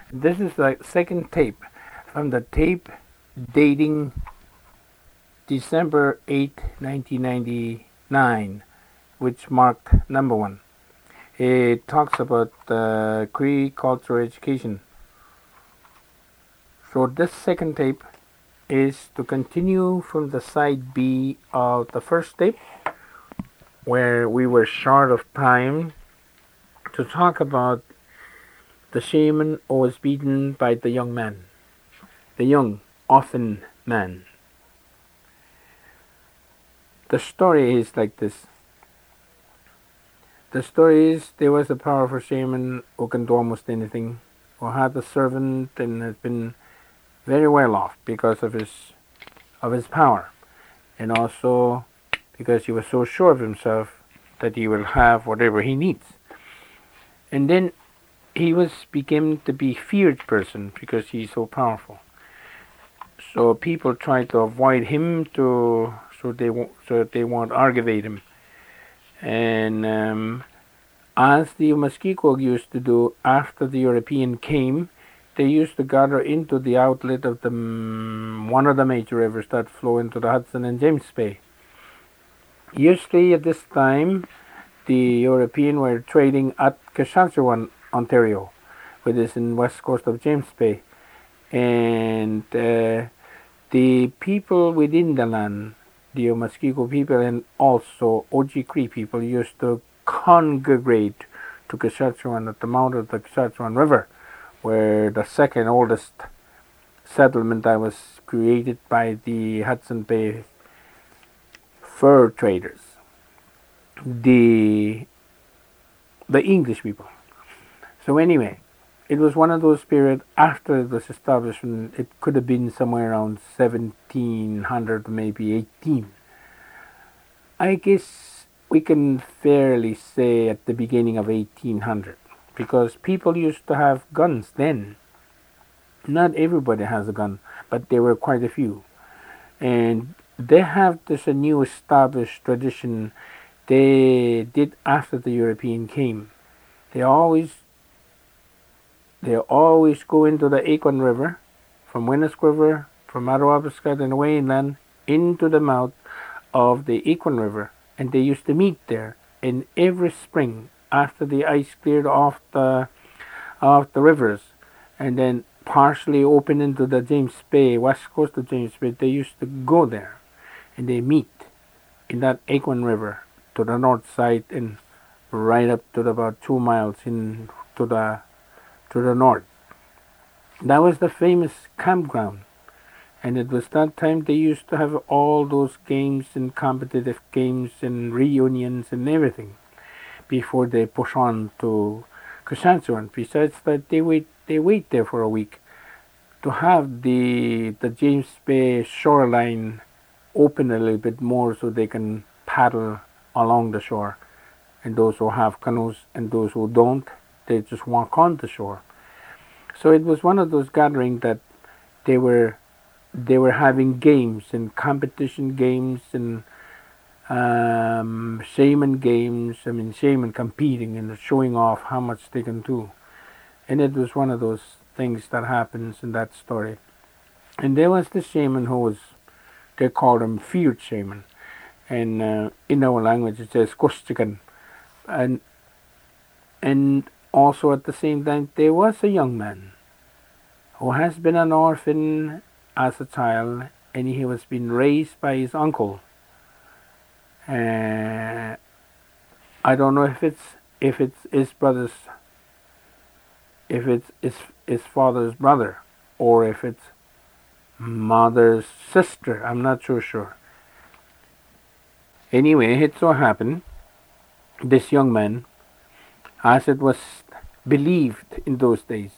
This is the second tape from the tape dating December 8, 1999, which marked number one. It talks about Cree cultural education. So this second tape is to continue from the side B of the first tape, where we were short of time to talk about the shaman who was beaten by the young man, the young orphan man. The story is like this. The story is there was a powerful shaman who can do almost anything, who had a servant and has been very well off because of his power, and also because he was so sure of himself that he will have whatever he needs. And then he became to be feared person because he's so powerful. So people try to avoid him so they won't aggravate him. And as the Muskego used to do after the European came, they used to gather into the outlet of the one of the major rivers that flow into the Hudson and James Bay. Usually at this time, the European were trading at Saskatchewan, Ontario, which is in west coast of James Bay. And the people within the land, the Muskego people and also Oji-Cree people, used to congregate to Saskatchewan at the mouth of the Saskatchewan River, where the second oldest settlement that was created by the Hudson Bay fur traders, the English people. So anyway, it was one of those periods after it was established, and it could have been somewhere around 1700, maybe 18. I guess we can fairly say at the beginning of 1800, because people used to have guns then. Not everybody has a gun, but there were quite a few. And they have this a new established tradition they did after the European came. They always go into the Acorn River, from Winnisk River, from Madawaska and away inland, into the mouth of the Acorn River, and they used to meet there. And every spring, after the ice cleared off the rivers, and then partially open into the James Bay, west coast of James Bay, they used to go there, and they meet in that Acorn River to the north side and right up to about 2 miles in to the north. That was the famous campground, and it was that time they used to have all those games and competitive games and reunions and everything before they push on to Saskatchewan. Besides that, they wait there for a week to have the James Bay shoreline open a little bit more so they can paddle along the shore. And those who have canoes and those who don't, they just walk on the shore. So it was one of those gatherings that they were having games and competition games and shaman games. I mean, shaman competing and showing off how much they can do. And it was one of those things that happens in that story. And there was the shaman who was, they called him feared shaman. And in our language it says Kostigan. And also at the same time there was a young man who has been an orphan as a child, and he was being raised by his uncle. I don't know if it's his brother's, if it's his father's brother, or if it's mother's sister. I'm not so sure. Anyway, it so happened this young man, as it was believed in those days,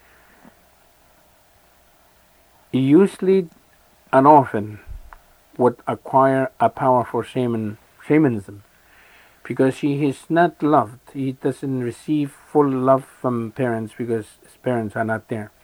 usually an orphan would acquire a powerful shamanism, because he is not loved. He doesn't receive full love from parents because his parents are not there.